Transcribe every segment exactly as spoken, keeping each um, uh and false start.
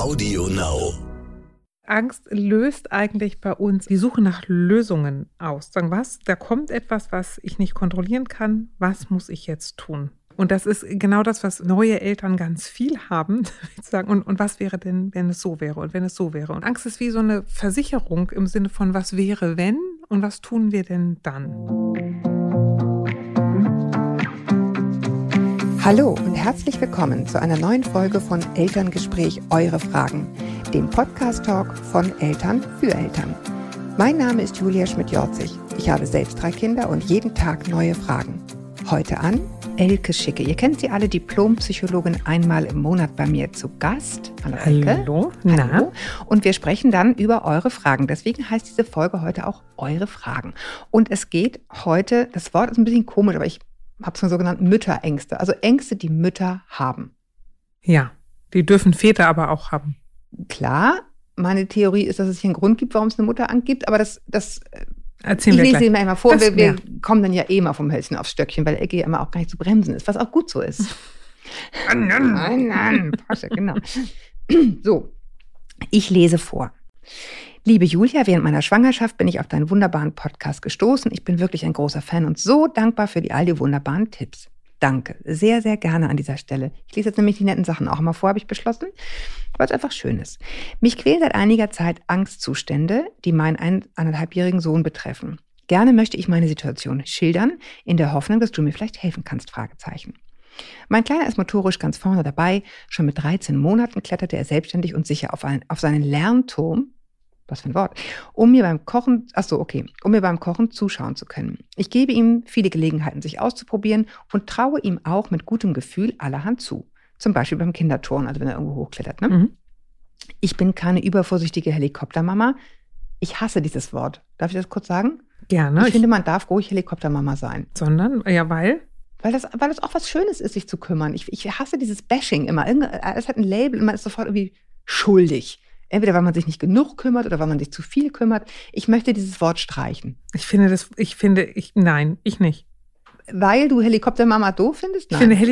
Audio Now. Angst löst eigentlich bei uns die Suche nach Lösungen aus. Sagen, was? Da kommt etwas, was ich nicht kontrollieren kann. Was muss ich jetzt tun? Und das ist genau das, was neue Eltern ganz viel haben. Sagen, und, und was wäre denn, wenn es so wäre und wenn es so wäre? Und Angst ist wie so eine Versicherung im Sinne von, was wäre, wenn und was tun wir denn dann? Hallo und herzlich willkommen zu einer neuen Folge von Elterngespräch Eure Fragen, dem Podcast-Talk von Eltern für Eltern. Mein Name ist Julia Schmidt-Jorzig. Ich habe selbst drei Kinder und jeden Tag neue Fragen. Heute an Elke Schicke. Ihr kennt sie alle, Diplompsychologin, einmal im Monat bei mir zu Gast. Hallo Elke. Hallo. Hallo. Und wir sprechen dann über eure Fragen. Deswegen heißt diese Folge heute auch Eure Fragen. Und es geht heute, das Wort ist ein bisschen komisch, aber ich habe es mal so genannt, Mütterängste. Also Ängste, die Mütter haben. Ja, die dürfen Väter aber auch haben. Klar, meine Theorie ist, dass es hier einen Grund gibt, warum es eine Mutterangst gibt, aber das, das Erzählen ich wir lese gleich. Ihnen einmal vor. Das, wir wir ja. kommen dann ja eh mal vom Hölzchen aufs Stöckchen, weil Elke ja immer auch gar nicht zu bremsen ist, was auch gut so ist. Nein, nein, Pasche, genau. So, ich lese vor. Liebe Julia, während meiner Schwangerschaft bin ich auf deinen wunderbaren Podcast gestoßen. Ich bin wirklich ein großer Fan und so dankbar für die all die wunderbaren Tipps. Danke, sehr, sehr gerne an dieser Stelle. Ich lese jetzt nämlich die netten Sachen auch mal vor, habe ich beschlossen, weil es einfach schön ist. Mich quälen seit einiger Zeit Angstzustände, die meinen ein, anderthalbjährigen Sohn betreffen. Gerne möchte ich meine Situation schildern, in der Hoffnung, dass du mir vielleicht helfen kannst, Fragezeichen. Mein Kleiner ist motorisch ganz vorne dabei. Schon mit dreizehn Monaten kletterte er selbstständig und sicher auf, einen, auf seinen Lernturm, was für ein Wort, um mir beim Kochen, ach so, okay, um mir beim Kochen zuschauen zu können. Ich gebe ihm viele Gelegenheiten, sich auszuprobieren und traue ihm auch mit gutem Gefühl allerhand zu. Zum Beispiel beim Kinderturnen, also wenn er irgendwo hochklettert. Ne? Mhm. Ich bin keine übervorsichtige Helikoptermama. Ich hasse dieses Wort. Darf ich das kurz sagen? Gerne. Ich, ich finde, man darf ruhig Helikoptermama sein. Sondern, ja, weil? Weil das, weil das auch was Schönes ist, sich zu kümmern. Ich, ich hasse dieses Bashing immer. Es hat ein Label und man ist sofort irgendwie schuldig. Entweder weil man sich nicht genug kümmert oder weil man sich zu viel kümmert. Ich möchte dieses Wort streichen. Ich finde das, ich finde, ich, nein, ich nicht. Weil du Helikoptermama doof findest? Nein. Ich finde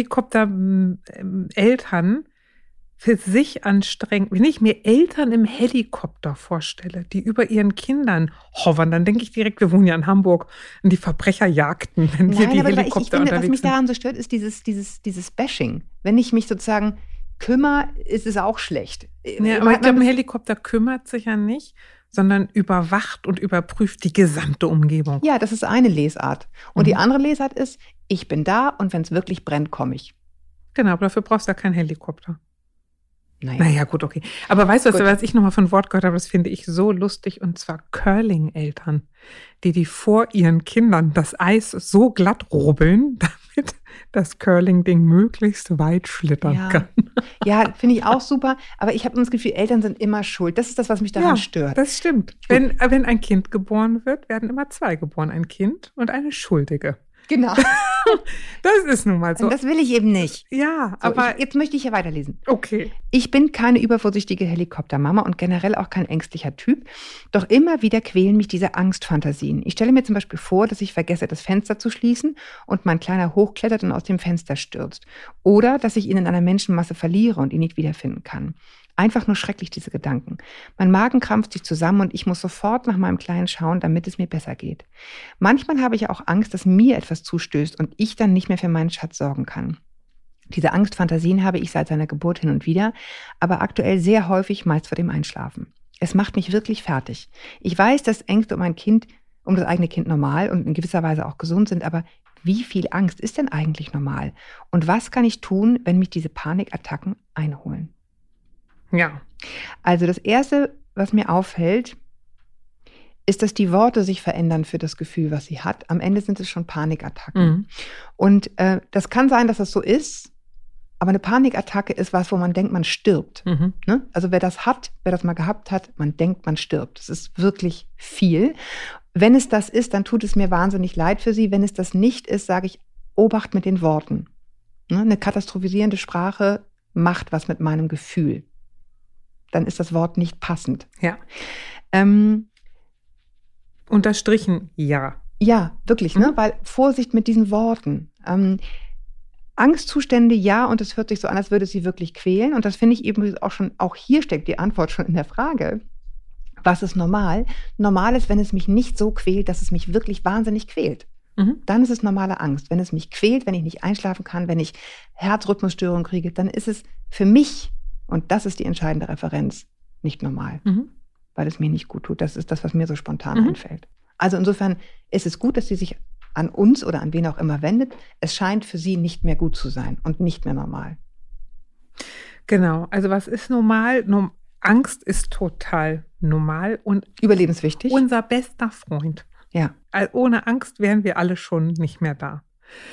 Helikopter-Eltern für sich anstrengend. Wenn ich mir Eltern im Helikopter vorstelle, die über ihren Kindern hovern, dann denke ich direkt, wir wohnen ja in Hamburg, an die Verbrecherjagden, wenn Nein, hier die aber Helikopter ich, ich finde, unterwegs was mich sind. daran so stört, ist dieses, dieses, dieses Bashing. Wenn ich mich sozusagen kümmere, ist es auch schlecht. Ja, aber ich glaube, ein Helikopter kümmert sich ja nicht, sondern überwacht und überprüft die gesamte Umgebung. Ja, das ist eine Lesart. Und mhm. die andere Lesart ist, ich bin da und wenn es wirklich brennt, komme ich. Genau, aber dafür brauchst du ja keinen Helikopter. Naja. naja, gut, okay. Aber weißt du, was, was ich nochmal von Wort gehört habe, das finde ich so lustig, und zwar Curling-Eltern, die die vor ihren Kindern das Eis so glatt rubbeln, damit das Curling-Ding möglichst weit schlittern ja. kann. Ja, finde ich auch super, aber ich habe das Gefühl, Eltern sind immer schuld. Das ist das, was mich daran ja, stört. Das stimmt. Wenn, wenn ein Kind geboren wird, werden immer zwei geboren, ein Kind und eine Schuldige. Genau. Das ist nun mal so. Und das will ich eben nicht. Ja, so, aber ich, jetzt möchte ich hier weiterlesen. Okay. Ich bin keine übervorsichtige Helikoptermama und generell auch kein ängstlicher Typ. Doch immer wieder quälen mich diese Angstfantasien. Ich stelle mir zum Beispiel vor, dass ich vergesse, das Fenster zu schließen und mein Kleiner hochklettert und aus dem Fenster stürzt. Oder dass ich ihn in einer Menschenmasse verliere und ihn nicht wiederfinden kann. Einfach nur schrecklich, diese Gedanken. Mein Magen krampft sich zusammen und ich muss sofort nach meinem Kleinen schauen, damit es mir besser geht. Manchmal habe ich auch Angst, dass mir etwas zustößt und ich dann nicht mehr für meinen Schatz sorgen kann. Diese Angstfantasien habe ich seit seiner Geburt hin und wieder, aber aktuell sehr häufig, meist vor dem Einschlafen. Es macht mich wirklich fertig. Ich weiß, dass Ängste um ein Kind, um das eigene Kind normal und in gewisser Weise auch gesund sind, aber wie viel Angst ist denn eigentlich normal? Und was kann ich tun, wenn mich diese Panikattacken einholen? Ja. Also das Erste, was mir auffällt, ist, dass die Worte sich verändern für das Gefühl, was sie hat. Am Ende sind es schon Panikattacken. Mhm. Und äh, das kann sein, dass das so ist, aber eine Panikattacke ist was, wo man denkt, man stirbt. Mhm. Ne? Also wer das hat, wer das mal gehabt hat, man denkt, man stirbt. Das ist wirklich viel. Wenn es das ist, dann tut es mir wahnsinnig leid für sie. Wenn es das nicht ist, sage ich, Obacht mit den Worten. Ne? Eine katastrophisierende Sprache macht was mit meinem Gefühl. Dann ist das Wort nicht passend. Ja. Ähm, Unterstrichen, ja. Ja, wirklich, mhm. ne? Weil Vorsicht mit diesen Worten. Ähm, Angstzustände, ja, und es hört sich so an, als würde es sie wirklich quälen. Und das finde ich eben auch schon, auch hier steckt die Antwort schon in der Frage. Was ist normal? Normal ist, wenn es mich nicht so quält, dass es mich wirklich wahnsinnig quält. Mhm. Dann ist es normale Angst. Wenn es mich quält, wenn ich nicht einschlafen kann, wenn ich Herzrhythmusstörungen kriege, dann ist es für mich, und das ist die entscheidende Referenz, nicht normal, mhm. weil es mir nicht gut tut. Das ist das, was mir so spontan mhm. einfällt. Also insofern ist es gut, dass sie sich an uns oder an wen auch immer wendet. Es scheint für sie nicht mehr gut zu sein und nicht mehr normal. Genau, also was ist normal? No- Angst ist total normal und überlebenswichtig. Unser bester Freund. Ja. Ohne Angst wären wir alle schon nicht mehr da.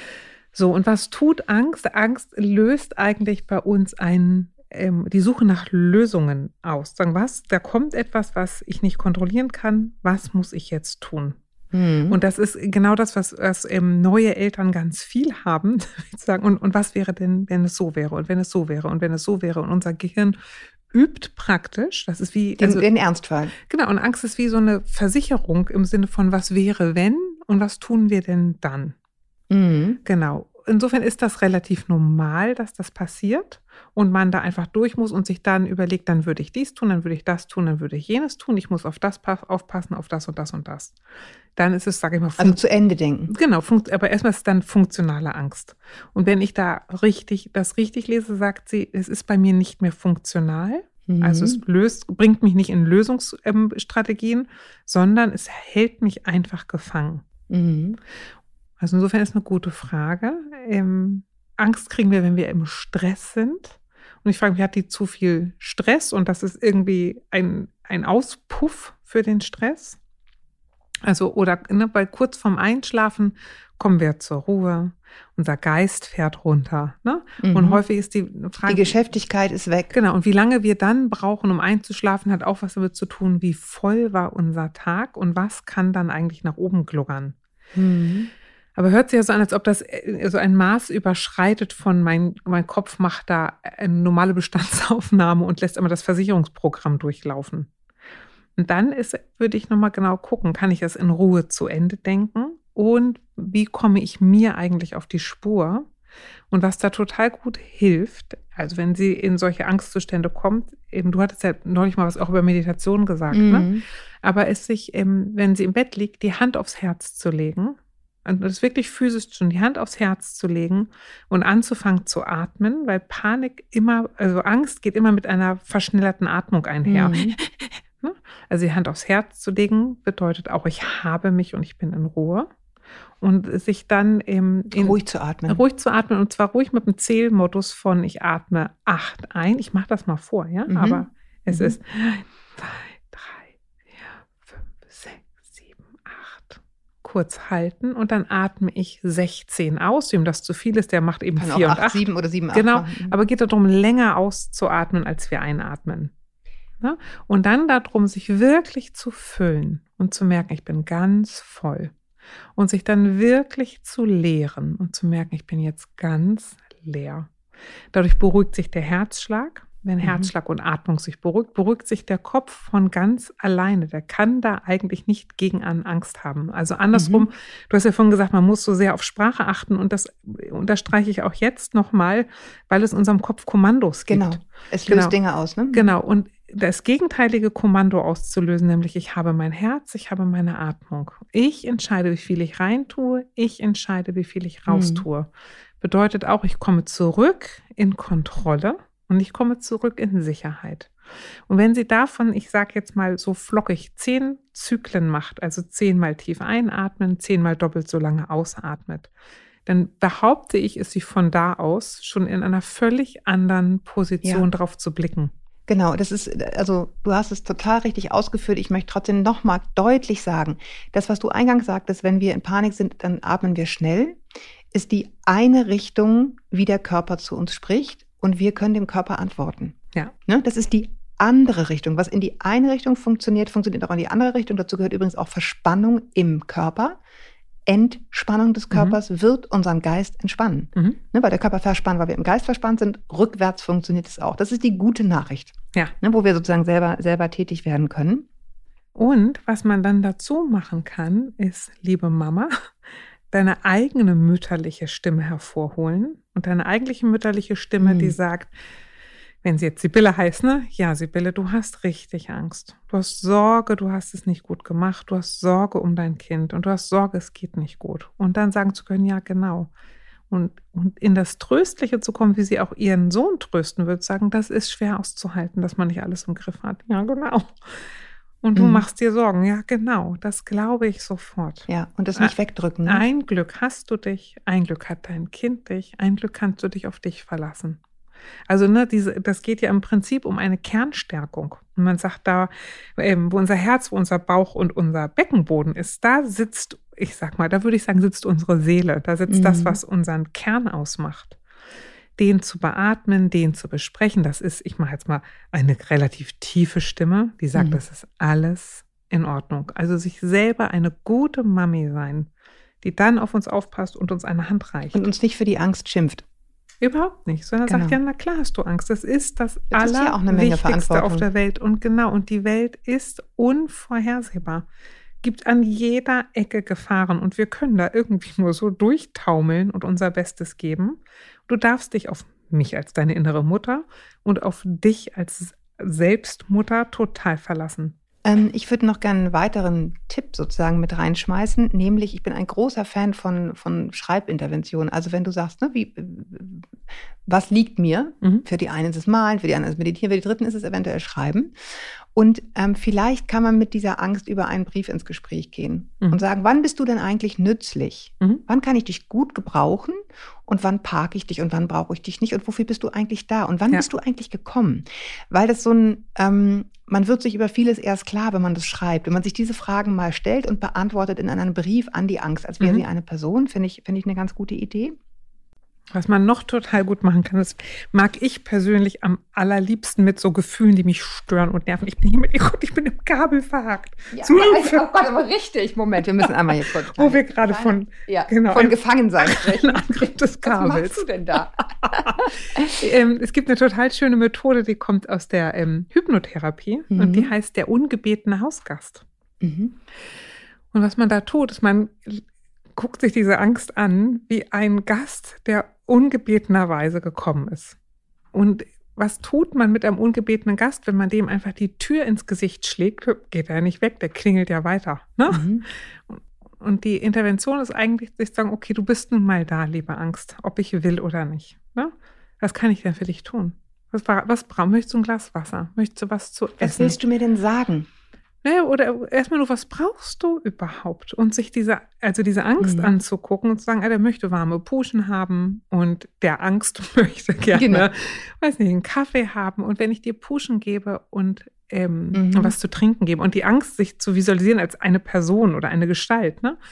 So, und was tut Angst? Angst löst eigentlich bei uns ein, ähm, die Suche nach Lösungen aus. Sagen, was? Da kommt etwas, was ich nicht kontrollieren kann. Was muss ich jetzt tun? Mhm. Und das ist genau das, was, was ähm, neue Eltern ganz viel haben. Sagen, und, und was wäre denn, wenn es so wäre? Und wenn es so wäre? Und wenn es so wäre? Und unser Gehirn übt praktisch, das ist wie... Den, also, den Ernstfall. Genau, und Angst ist wie so eine Versicherung im Sinne von, was wäre, wenn und was tun wir denn dann? Mhm. Genau. Insofern ist das relativ normal, dass das passiert und man da einfach durch muss und sich dann überlegt, dann würde ich dies tun, dann würde ich das tun, dann würde ich jenes tun, ich muss auf das aufpassen, auf das und das und das. Dann ist es, sage ich mal... Also zu Ende denken. Genau, funkt, aber erstmal ist es dann funktionale Angst. Und wenn ich da richtig, das richtig lese, sagt sie, es ist bei mir nicht mehr funktional. Mhm. Also es löst, bringt mich nicht in Lösungsstrategien, sondern es hält mich einfach gefangen. Mhm. Also insofern ist eine gute Frage. Ähm, Angst kriegen wir, wenn wir im Stress sind. Und ich frage mich, hat die zu viel Stress? Und das ist irgendwie ein, ein Auspuff für den Stress? Also, oder ne, weil kurz vorm Einschlafen kommen wir zur Ruhe, unser Geist fährt runter. Ne? Mhm. Und häufig ist die Frage... Die Geschäftigkeit ist weg. Genau, und wie lange wir dann brauchen, um einzuschlafen, hat auch was damit zu tun, wie voll war unser Tag und was kann dann eigentlich nach oben gluckern. Mhm. Aber hört sich ja so an, als ob das so ein Maß überschreitet von mein, mein Kopf macht da eine normale Bestandsaufnahme und lässt immer das Versicherungsprogramm durchlaufen. Und dann ist, würde ich nochmal genau gucken, kann ich das in Ruhe zu Ende denken und wie komme ich mir eigentlich auf die Spur? Und was da total gut hilft, also wenn sie in solche Angstzustände kommt, eben, du hattest ja neulich mal was auch über Meditation gesagt, mhm. ne? Aber es sich, eben, wenn sie im Bett liegt, die Hand aufs Herz zu legen, und das wirklich physisch schon, die Hand aufs Herz zu legen und anzufangen zu atmen, weil Panik immer, also Angst geht immer mit einer verschnellerten Atmung einher. Mhm. Also die Hand aufs Herz zu legen, bedeutet auch, ich habe mich und ich bin in Ruhe. Und sich dann ähm, in, ruhig zu atmen. Ruhig zu atmen und zwar ruhig mit dem Zählmodus von ich atme acht ein. Ich mache das mal vor, ja, mhm. aber es mhm. ist zwei, drei, vier, fünf, sechs, sieben, acht. Kurz halten und dann atme ich sechzehn aus. Wem das zu viel ist, der macht eben Kann vier auch und acht. sieben oder sieben, acht. Genau, aber geht darum, länger auszuatmen, als wir einatmen. Ja? Und dann darum, sich wirklich zu füllen und zu merken, ich bin ganz voll. Und sich dann wirklich zu leeren und zu merken, ich bin jetzt ganz leer. Dadurch beruhigt sich der Herzschlag. Wenn mhm. Herzschlag und Atmung sich beruhigt, beruhigt sich der Kopf von ganz alleine. Der kann da eigentlich nicht gegen an Angst haben. Also andersrum, mhm. du hast ja vorhin gesagt, man muss so sehr auf Sprache achten und das unterstreiche ich auch jetzt nochmal, weil es unserem Kopf Kommandos gibt. Genau, es löst genau. Dinge aus, ne? Genau, und das gegenteilige Kommando auszulösen, nämlich ich habe mein Herz, ich habe meine Atmung. Ich entscheide, wie viel ich reintue, ich entscheide, wie viel ich raustue. Mhm. Bedeutet auch, ich komme zurück in Kontrolle und ich komme zurück in Sicherheit. Und wenn sie davon, ich sage jetzt mal so flockig, zehn Zyklen macht, also zehnmal tief einatmen, zehnmal doppelt so lange ausatmet, dann behaupte ich, ist sie von da aus schon in einer völlig anderen Position ja. drauf zu blicken. Genau, das ist, also du hast es total richtig ausgeführt. Ich möchte trotzdem nochmal deutlich sagen, das, was du eingangs sagtest, wenn wir in Panik sind, dann atmen wir schnell, ist die eine Richtung, wie der Körper zu uns spricht und wir können dem Körper antworten. Ja. Ne? Das ist die andere Richtung. Was in die eine Richtung funktioniert, funktioniert auch in die andere Richtung. Dazu gehört übrigens auch Verspannung im Körper. Entspannung des Körpers mhm. wird unseren Geist entspannen. Mhm. Ne, weil der Körper verspannt, weil wir im Geist verspannt sind, rückwärts funktioniert es auch. Das ist die gute Nachricht, ja. ne, wo wir sozusagen selber, selber tätig werden können. Und was man dann dazu machen kann, ist, liebe Mama, deine eigene mütterliche Stimme hervorholen. Und und deine eigentliche mütterliche Stimme, mhm. die sagt, wenn sie jetzt Sibylle heißt, ne? Ja, Sibylle, du hast richtig Angst. Du hast Sorge, du hast es nicht gut gemacht. Du hast Sorge um dein Kind und du hast Sorge, es geht nicht gut. Und dann sagen zu können, ja, genau. Und, und in das Tröstliche zu kommen, wie sie auch ihren Sohn trösten wird, sagen, das ist schwer auszuhalten, dass man nicht alles im Griff hat. Ja, genau. Und du mhm. machst dir Sorgen. Ja, genau. Das glaube ich sofort. Ja, und das nicht wegdrücken. Ne? Ein Glück hast du dich, ein Glück hat dein Kind dich, ein Glück kannst du dich auf dich verlassen. Also ne, diese, das geht ja im Prinzip um eine Kernstärkung. Und man sagt da, ähm, wo unser Herz, wo unser Bauch und unser Beckenboden ist, da sitzt, ich sag mal, da würde ich sagen, sitzt unsere Seele. Da sitzt mhm. das, was unseren Kern ausmacht. Den zu beatmen, den zu besprechen, das ist, ich mache jetzt mal eine relativ tiefe Stimme, die sagt, mhm. das ist alles in Ordnung. Also sich selber eine gute Mami sein, die dann auf uns aufpasst und uns eine Hand reicht. Und uns nicht für die Angst schimpft. Überhaupt nicht, sondern genau. sagt ja, na klar hast du Angst. Das ist das, das Allerwichtigste ist ja auf der Welt. Und genau, und die Welt ist unvorhersehbar. Gibt an jeder Ecke Gefahren und wir können da irgendwie nur so durchtaumeln und unser Bestes geben. Du darfst dich auf mich als deine innere Mutter und auf dich als Selbstmutter total verlassen. Ähm, ich würde noch gerne einen weiteren Tipp sozusagen mit reinschmeißen, nämlich ich bin ein großer Fan von, von Schreibinterventionen. Also wenn du sagst, ne, wie, was liegt mir? Mhm. Für die einen ist es Malen, für die anderen ist es Meditieren, für die dritten ist es eventuell Schreiben. Und ähm, vielleicht kann man mit dieser Angst über einen Brief ins Gespräch gehen mhm. und sagen, wann bist du denn eigentlich nützlich? Mhm. Wann kann ich dich gut gebrauchen und wann parke ich dich und wann brauche ich dich nicht und wofür bist du eigentlich da und wann ja. bist du eigentlich gekommen? Weil das so ein, ähm, man wird sich über vieles erst klar, wenn man das schreibt. Wenn man sich diese Fragen mal stellt und beantwortet in einem Brief an die Angst, als wäre mhm. sie eine Person, finde ich, finde ich eine ganz gute Idee. Was man noch total gut machen kann, das mag ich persönlich am allerliebsten mit so Gefühlen, die mich stören und nerven. Ich bin hier mit, ich bin im Kabel verhakt. Ja, ja, also, oh Gott, aber richtig. Moment, wir müssen einmal hier kurz. Wo wir gerade von, ja, genau, von Gefangensein sprechen. Angriff des Kabels. Was machst du denn da? ähm, es gibt eine total schöne Methode, die kommt aus der ähm, Hypnotherapie mhm. und die heißt der ungebetene Hausgast. Mhm. Und was man da tut, ist, man guckt sich diese Angst an wie ein Gast, der ungebetenerweise gekommen ist. Und was tut man mit einem ungebetenen Gast, wenn man dem einfach die Tür ins Gesicht schlägt? Geht er nicht weg, der klingelt ja weiter. Ne? Mhm. Und die Intervention ist eigentlich, sich zu sagen, okay, du bist nun mal da, liebe Angst, ob ich will oder nicht. Ne? Was kann ich denn für dich tun? Was, was brauchst Möchtest du ein Glas Wasser? Möchtest du was zu essen? Was willst du mir denn sagen? Ja, oder erstmal nur, was brauchst du überhaupt? Und sich diese, also diese Angst mhm. anzugucken und zu sagen, ah, der möchte warme Puschen haben und der Angst möchte gerne, genau. weiß nicht, einen Kaffee haben. Und wenn ich dir Puschen gebe und ähm, mhm. was zu trinken gebe und die Angst, sich zu visualisieren als eine Person oder eine Gestalt, ne?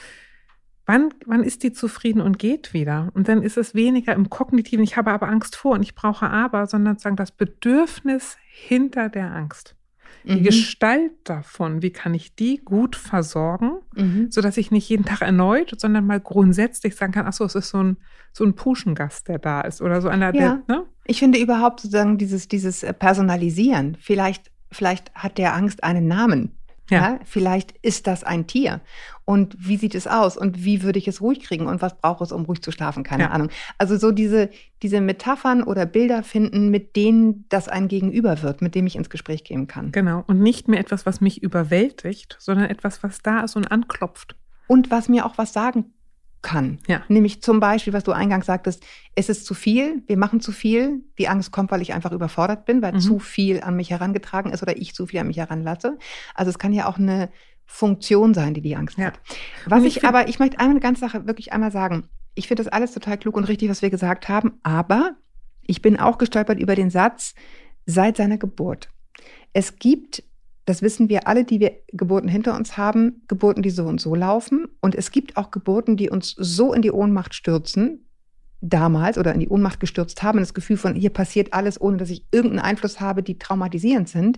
Wann, wann ist die zufrieden und geht wieder? Und dann ist es weniger im Kognitiven, ich habe aber Angst vor und ich brauche aber, sondern sagen, das Bedürfnis hinter der Angst. Die mhm. Gestalt davon, wie kann ich die gut versorgen, mhm. sodass ich nicht jeden Tag erneut, sondern mal grundsätzlich sagen kann, ach so, es ist so ein, so ein Puschengast, der da ist oder so einer, ja. der, ne? Ich finde überhaupt sozusagen dieses, dieses Personalisieren, vielleicht, vielleicht hat der Angst einen Namen. Ja. ja, vielleicht ist das ein Tier. Und wie sieht es aus? Und wie würde ich es ruhig kriegen? Und was braucht es, um ruhig zu schlafen? Keine ja. Ahnung. Also so diese, diese Metaphern oder Bilder finden, mit denen das ein Gegenüber wird, mit dem ich ins Gespräch gehen kann. Genau. Und nicht mehr etwas, was mich überwältigt, sondern etwas, was da ist und anklopft. Und was mir auch was sagen kann. Ja. Nämlich zum Beispiel, was du eingangs sagtest, es ist zu viel, wir machen zu viel. Die Angst kommt, weil ich einfach überfordert bin, weil mhm. zu viel an mich herangetragen ist oder ich zu viel an mich heranlasse. Also es kann ja auch eine Funktion sein, die die Angst ja. hat. Was ich, ich aber, ich möchte eine ganze Sache wirklich einmal sagen. Ich finde das alles total klug und richtig, was wir gesagt haben. Aber ich bin auch gestolpert über den Satz, seit seiner Geburt. Es gibt, das wissen wir alle, die wir Geburten hinter uns haben, Geburten, die so und so laufen. Und es gibt auch Geburten, die uns so in die Ohnmacht stürzen, damals oder in die Ohnmacht gestürzt haben, das Gefühl von, hier passiert alles, ohne dass ich irgendeinen Einfluss habe, die traumatisierend sind,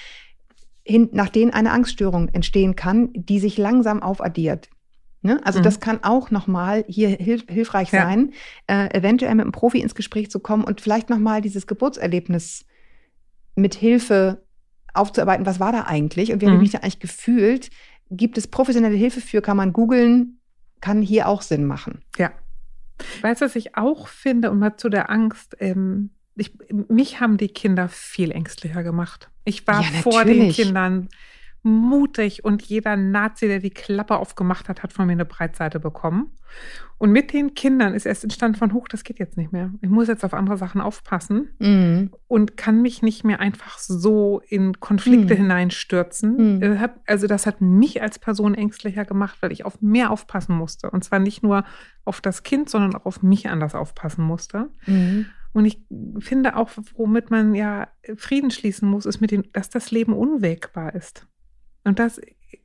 hin, nach denen eine Angststörung entstehen kann, die sich langsam aufaddiert. Ne? Also mhm. das kann auch nochmal hier hilf, hilfreich ja. sein, äh, eventuell mit einem Profi ins Gespräch zu kommen und vielleicht nochmal dieses Geburtserlebnis mit Hilfe aufzuarbeiten, was war da eigentlich und wie mhm. habe ich mich da eigentlich gefühlt? Gibt es professionelle Hilfe für, kann man googeln, kann hier auch Sinn machen. Ja. Weißt du, was ich auch finde, und mal zu der Angst, ähm, ich, mich haben die Kinder viel ängstlicher gemacht. Ich war Ja, vor den natürlich. Kindern mutig und jeder Nazi, der die Klappe aufgemacht hat, hat von mir eine Breitseite bekommen. Und mit den Kindern ist erst entstanden von, huch, das geht jetzt nicht mehr. Ich muss jetzt auf andere Sachen aufpassen Mhm. und kann mich nicht mehr einfach so in Konflikte Mhm. hineinstürzen. Mhm. Äh, hab- Also das hat mich als Person ängstlicher gemacht, weil ich auf mehr aufpassen musste. Und zwar nicht nur auf das Kind, sondern auch auf mich anders aufpassen musste. Mhm. Und ich finde auch, womit man ja Frieden schließen muss, ist mit dem, dass das Leben unwägbar ist. Und das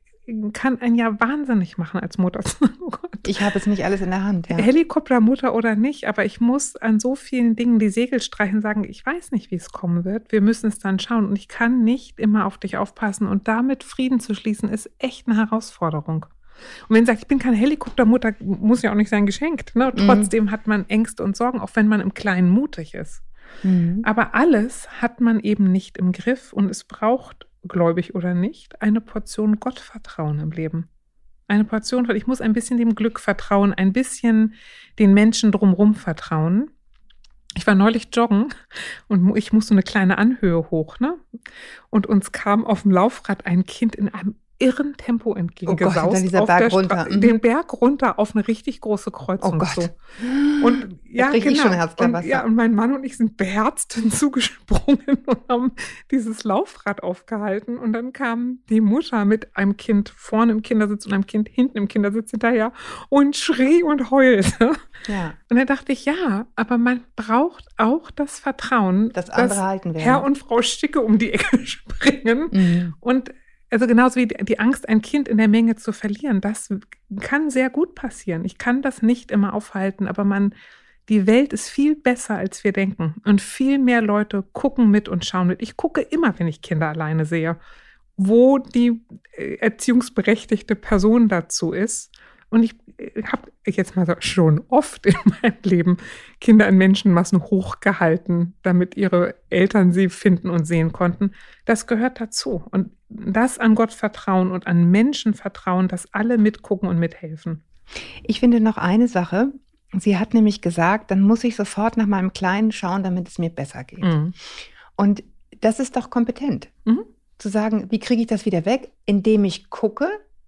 kann einen ja wahnsinnig machen als Mutter. Oh Gott. Ich habe es nicht alles in der Hand. Ja. Helikoptermutter oder nicht, aber ich muss an so vielen Dingen die Segel streichen und sagen, ich weiß nicht, wie es kommen wird. Wir müssen es dann schauen. Und ich kann nicht immer auf dich aufpassen. Und damit Frieden zu schließen, ist echt eine Herausforderung. Und wenn sie sagt, ich bin keine Helikoptermutter, muss ja auch nicht sein geschenkt. Ne? Trotzdem hat man Ängste und Sorgen, auch wenn man im Kleinen mutig ist. Mhm. Aber alles hat man eben nicht im Griff und es braucht, gläubig oder nicht, eine Portion Gottvertrauen im Leben. Eine Portion, weil ich muss ein bisschen dem Glück vertrauen, ein bisschen den Menschen drumherum vertrauen. Ich war neulich joggen und ich musste eine kleine Anhöhe hoch, ne? Und uns kam auf dem Laufrad ein Kind in einem irren Tempo entgegengesaust. Oh Gott, dann dieser auf Berg der Stra- runter. Mhm. Den Berg runter auf eine richtig große Kreuzung. Oh Gott. So. Und ja, krieg ich genau. schon Herzklapper. Und, ja, und mein Mann und ich sind beherzt hinzugesprungen und haben dieses Laufrad aufgehalten. Und dann kam die Mutter mit einem Kind vorne im Kindersitz und einem Kind hinten im Kindersitz hinterher und schrie und heulte. Ja. Und dann dachte ich, ja, aber man braucht auch das Vertrauen, Dass andere halten werden. Herr und Frau Sticke um die Ecke springen. Mhm. Und also genauso wie die Angst, ein Kind in der Menge zu verlieren, das kann sehr gut passieren. Ich kann das nicht immer aufhalten, aber man, die Welt ist viel besser, als wir denken. Und viel mehr Leute gucken mit und schauen mit. Ich gucke immer, wenn ich Kinder alleine sehe, wo die äh, erziehungsberechtigte Person dazu ist. Und ich habe jetzt mal so schon oft in meinem Leben Kinder in Menschenmassen hochgehalten, damit ihre Eltern sie finden und sehen konnten. Das gehört dazu. Und das an Gott vertrauen und an Menschen vertrauen, dass alle mitgucken und mithelfen. Ich finde noch eine Sache. Sie hat nämlich gesagt, dann muss ich sofort nach meinem Kleinen schauen, damit es mir besser geht. Mhm. Und das ist doch kompetent. Mhm. Zu sagen, wie kriege ich das wieder weg? Indem ich gucke,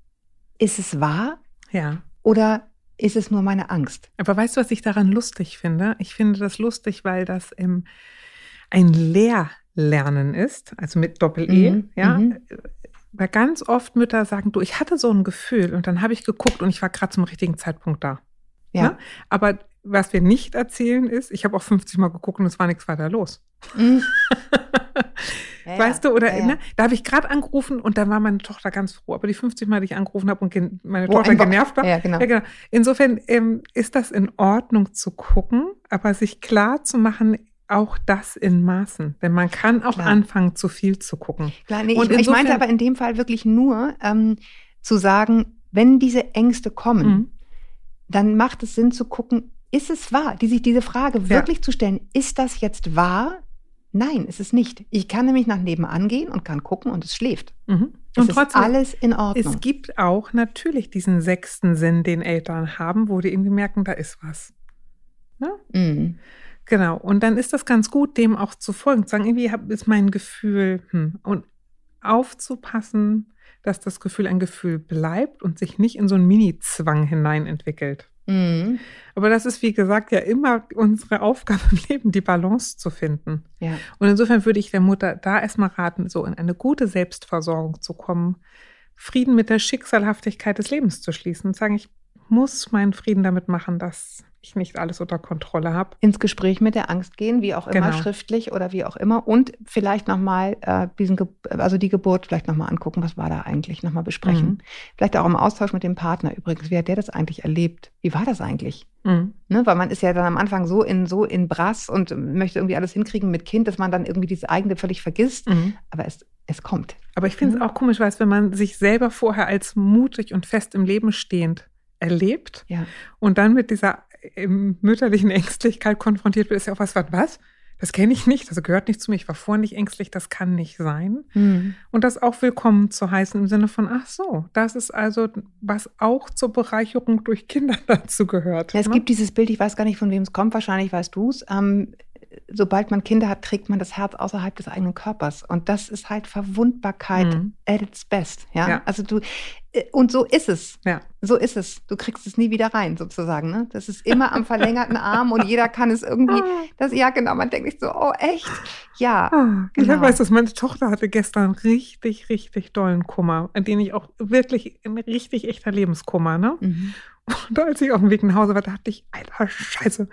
ist es wahr Ja. oder ist es nur meine Angst? Aber weißt du, was ich daran lustig finde? Ich finde das lustig, weil das ähm, ein Lehrlernen ist, also mit Doppel-E. Mhm, Ja? mhm. Weil ganz oft Mütter sagen, du, ich hatte so ein Gefühl und dann habe ich geguckt und ich war gerade zum richtigen Zeitpunkt da. Ja. Ne? Aber was wir nicht erzählen ist, ich habe auch fünfzig Mal geguckt und es war nichts weiter los. Mhm. Ja, Weißt du, oder ja, ja. Ne? Da habe ich gerade angerufen und da war meine Tochter ganz froh. Aber die fünfzig Mal, die ich angerufen habe und gen- meine Wo Tochter einfach- genervt war. Ja, genau. Ja, genau. Insofern ähm, ist das in Ordnung zu gucken, aber sich klar zu machen, auch das in Maßen. Denn man kann auch Klar. anfangen, zu viel zu gucken. Klar, nee, Und ich, ich meinte insofern- aber in dem Fall wirklich nur ähm, zu sagen, wenn diese Ängste kommen, Mhm. dann macht es Sinn zu gucken, ist es wahr? Die sich diese Frage Ja. wirklich zu stellen, ist das jetzt wahr? Nein, ist es nicht. Ich kann nämlich nach nebenan gehen und kann gucken und es schläft. Mhm. Es Und ist trotzdem, alles in Ordnung. es gibt auch natürlich diesen sechsten Sinn, den Eltern haben, wo die irgendwie merken, da ist was. Ne? Mhm. Genau. Und dann ist das ganz gut, dem auch zu folgen, zu sagen, irgendwie hab, ist mein Gefühl, hm. und aufzupassen, dass das Gefühl ein Gefühl bleibt und sich nicht in so einen Mini-Zwang hinein entwickelt. Mhm. Aber das ist, wie gesagt, ja immer unsere Aufgabe im Leben, die Balance zu finden. Ja. Und insofern würde ich der Mutter da erstmal raten, so in eine gute Selbstversorgung zu kommen, Frieden mit der Schicksalhaftigkeit des Lebens zu schließen und sagen, ich muss meinen Frieden damit machen, dass ich nicht alles unter Kontrolle habe. Ins Gespräch mit der Angst gehen, wie auch immer, Genau. schriftlich oder wie auch immer. Und vielleicht nochmal äh, diesen, Ge- also die Geburt vielleicht nochmal angucken, was war da eigentlich, nochmal besprechen. Mhm. Vielleicht auch im Austausch mit dem Partner übrigens, wie hat der das eigentlich erlebt? Wie war das eigentlich? Mhm. Ne? Weil man ist ja dann am Anfang so in, so in Brass und möchte irgendwie alles hinkriegen mit Kind, dass man dann irgendwie dieses eigene völlig vergisst. Mhm. Aber es, es kommt. Aber ich finde es Mhm. auch komisch, weil es, wenn man sich selber vorher als mutig und fest im Leben stehend erlebt Ja. und dann mit dieser ähm, mütterlichen Ängstlichkeit konfrontiert wird, ist ja auch was, was, was? Das kenne ich nicht, das gehört nicht zu mir. Ich war vorher nicht ängstlich, das kann nicht sein. Mhm. Und das auch willkommen zu heißen im Sinne von, ach so, das ist also, was auch zur Bereicherung durch Kinder dazu gehört. Ja, es ne? gibt dieses Bild, ich weiß gar nicht, von wem es kommt, wahrscheinlich weißt du es. Ähm, sobald man Kinder hat, trägt man das Herz außerhalb des eigenen Körpers. Und das ist halt Verwundbarkeit Mhm. at its best. Ja? Ja. Also du, äh, und so ist es. Ja. So ist es. Du kriegst es nie wieder rein, sozusagen. Ne? Das ist immer am verlängerten Arm und jeder kann es irgendwie, das, ja genau, man denkt sich so, oh echt? Ja, Ah, Ich genau. weiß, dass meine Tochter hatte gestern richtig, richtig dollen Kummer, an den ich auch wirklich, ein richtig echter Lebenskummer, ne? Mhm. Und als ich auf dem Weg nach Hause war, dachte ich, alter Scheiße.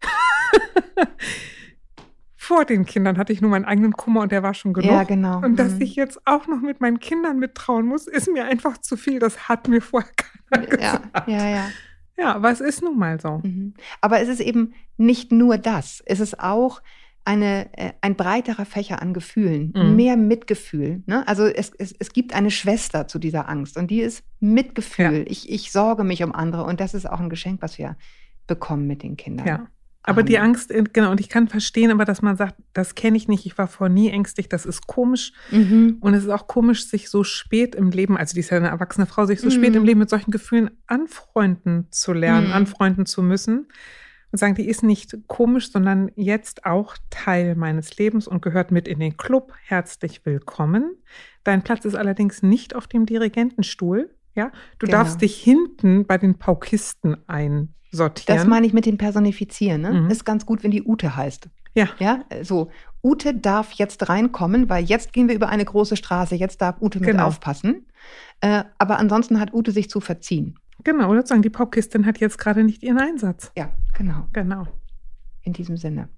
Vor den Kindern hatte ich nur meinen eigenen Kummer und der war schon genug. Ja, genau. Und dass Mhm. ich jetzt auch noch mit meinen Kindern mittrauen muss, ist mir einfach zu viel. Das hat mir vorher keiner Ja, gesagt. ja, ja. Ja, aber es ist nun mal so. Mhm. Aber es ist eben nicht nur das. Es ist auch eine, äh, ein breiterer Fächer an Gefühlen, Mhm. mehr Mitgefühl. Ne? Also es, es, es gibt eine Schwester zu dieser Angst und die ist Mitgefühl. Ja. Ich, ich sorge mich um andere und das ist auch ein Geschenk, was wir bekommen mit den Kindern. Ja. Aber die Amen. Angst, genau, und ich kann verstehen, aber dass man sagt, das kenne ich nicht, ich war vorher nie ängstlich, das ist komisch. Mhm. Und es ist auch komisch, sich so spät im Leben, also die ist ja eine erwachsene Frau, sich so Mhm. spät im Leben mit solchen Gefühlen anfreunden zu lernen, Mhm. anfreunden zu müssen. Und sagen, die ist nicht komisch, sondern jetzt auch Teil meines Lebens und gehört mit in den Club. Herzlich willkommen. Dein Platz ist allerdings nicht auf dem Dirigentenstuhl. Ja? Du Genau. darfst dich hinten bei den Paukisten einsortieren. Das meine ich mit dem Personifizieren. Ne? Mhm. Ist ganz gut, wenn die Ute heißt. Ja. Ja, so. Ute darf jetzt reinkommen, weil jetzt gehen wir über eine große Straße. Jetzt darf Ute mit Genau. aufpassen. Äh, aber ansonsten hat Ute sich zu verziehen. Genau, oder sagen, die Paukistin hat jetzt gerade nicht ihren Einsatz. Ja, genau. Genau. In diesem Sinne.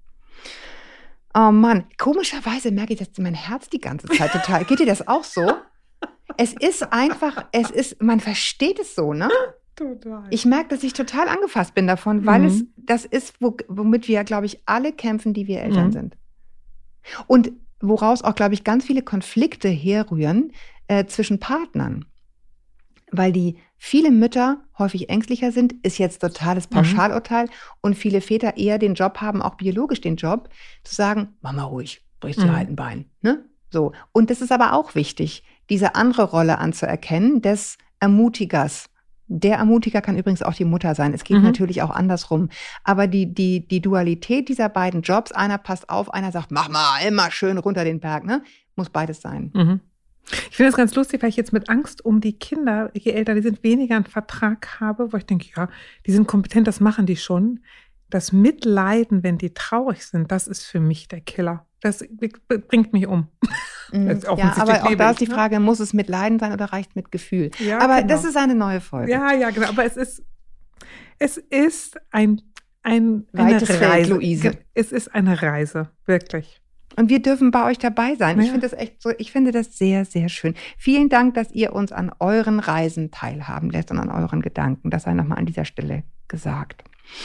Oh Mann, komischerweise merke ich, dass mein Herz die ganze Zeit total. Geht dir das auch so? Es ist einfach, es ist, man versteht es so, ne? Total. Ich merke, dass ich total angefasst bin davon, weil Mhm. es das ist, wo, womit wir, glaube ich, alle kämpfen, die wir Eltern Mhm. sind. Und woraus auch, glaube ich, ganz viele Konflikte herrühren äh, zwischen Partnern. Weil die viele Mütter häufig ängstlicher sind, ist jetzt totales Pauschalurteil und viele Väter eher den Job haben, auch biologisch den Job, zu sagen, Mama ruhig, brichst dir Mhm. halt ein Bein. Ne? So. Und das ist aber auch wichtig, diese andere Rolle anzuerkennen, des Ermutigers. Der Ermutiger kann übrigens auch die Mutter sein. Es geht Mhm. natürlich auch andersrum. Aber die, die, die Dualität dieser beiden Jobs, einer passt auf, einer sagt, mach mal immer schön runter den Berg, ne? Muss beides sein. Mhm. Ich finde das ganz lustig, weil ich jetzt mit Angst um die Kinder, je älter die sind, weniger einen Vertrag habe, wo ich denke, ja, die sind kompetent, das machen die schon. Das Mitleiden, wenn die traurig sind, das ist für mich der Killer. Das bringt mich um. Mhm. Das ist Ja, offensichtlich aber auch lebe da ich, ist die ne? Frage, muss es mit Leiden sein oder reicht mit Gefühl? Ja, aber genau. das ist eine neue Folge. Ja, ja, genau. Aber es ist, es ist ein, ein, Weites eine Feld, Reise. Luise. Es ist eine Reise, wirklich. Und wir dürfen bei euch dabei sein. Ich Ja. finde das echt so, ich finde das sehr, sehr schön. Vielen Dank, dass ihr uns an euren Reisen teilhaben lässt und an euren Gedanken. Das sei nochmal an dieser Stelle gesagt.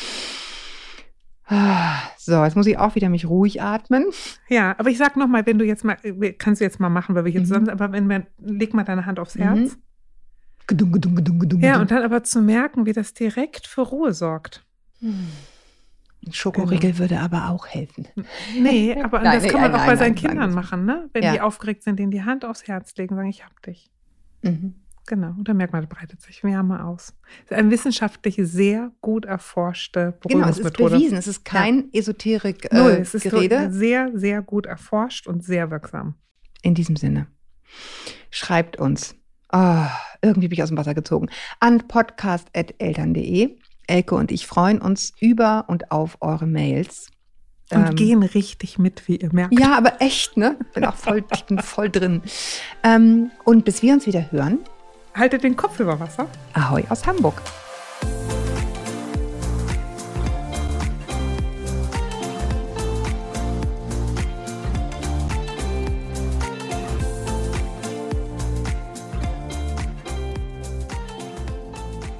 So, jetzt muss ich auch wieder mich ruhig atmen. Ja, aber ich sag noch mal, wenn du jetzt mal, kannst du jetzt mal machen, weil wir hier Mhm. zusammen sind, aber wenn wir, leg mal deine Hand aufs Herz. Mhm. Gedung, gedung, gedung, gedung, Ja, gedung. und dann aber zu merken, wie das direkt für Ruhe sorgt. Ein Schokoriegel würde aber auch helfen. Nee, aber Nein, das nee, kann man nein, auch bei nein, seinen nein, Kindern nein. machen, ne? Wenn Ja. die aufgeregt sind, denen die Hand aufs Herz legen, sagen, ich hab dich. Mhm. Genau, und dann merkt man, da breitet sich Wärme aus. Das ist eine wissenschaftlich sehr gut erforschte Genau, es ist Beruhigungsmethode. bewiesen. Es ist kein Esoterik Null, äh, es ist Gerede. sehr, sehr gut erforscht und sehr wirksam. In diesem Sinne, schreibt uns. Oh, irgendwie bin ich aus dem Wasser gezogen. An podcast at eltern punkt de. Elke und ich freuen uns über und auf eure Mails. Und Ähm, gehen richtig mit, wie ihr merkt. Ja, aber echt, ne? Bin auch voll, ich bin voll drin. Ähm, und bis wir uns wieder hören, Haltet den Kopf über Wasser. Ahoi aus Hamburg.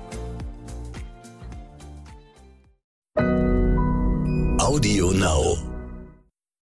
Audio Now.